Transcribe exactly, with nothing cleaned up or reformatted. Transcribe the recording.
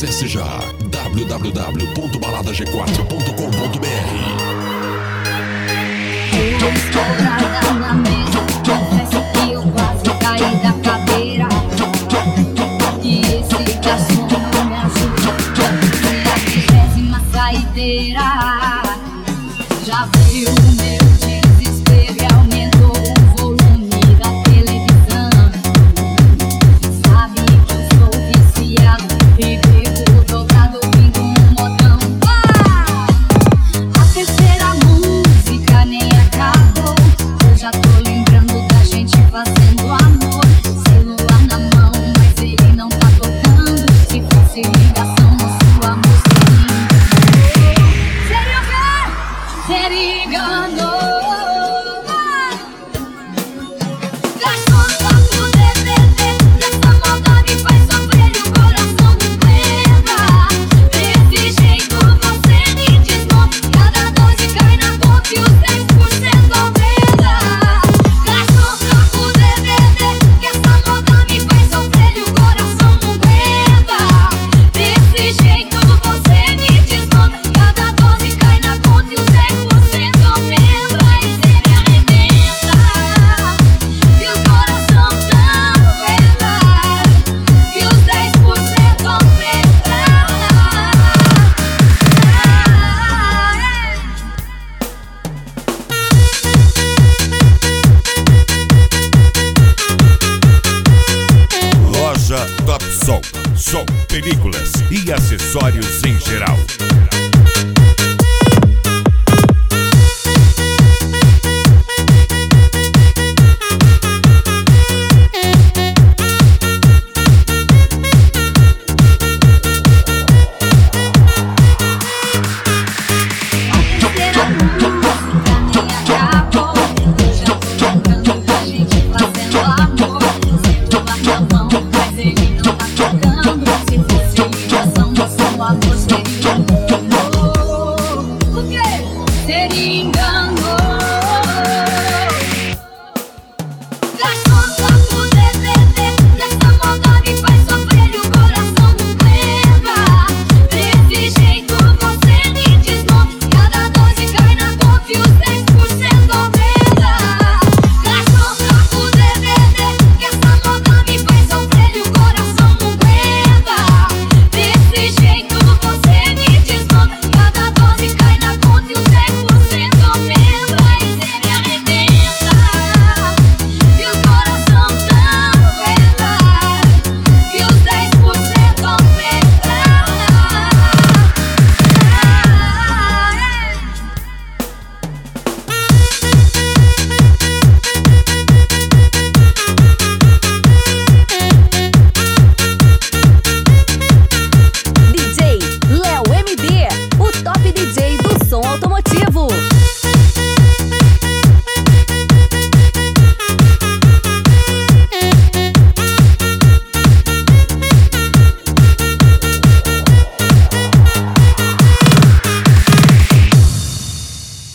Acesse já w w w ponto balada g quatro ponto com ponto b r. Eu estou parada na mesa, confesso que eu quase caí da cadeira. E esse garçom não me ajuda, é a trigésima saideira. Já veio o meu desespero e aumentou o volume da televisão. Sabe que eu sou viciado e fico dobrado ouvindo um modão. A terceira música nem acabou, eu já tô lembrando da gente fazendo amor. Celular na mão, mas ele não tá tocando. Se fosse ligação, nosso amor seria seria enganou. Garçom, toca o D V D, que essa moda me faz sofrer e o coração não aguenta. Desse jeito você me desmonta, cada doze cai na conta e os dez por cento aumenta. Garçom, toca o D V D, que essa moda me faz sofrer e o coração não aguenta. Desse jeito você me desmonta, cada doze cai na conta e os dez por cento aumenta. E cê me arrebenta, e o coração não aguenta. E os dez por cento aumenta. Loja Top Som, som, películas e acessórios em geral.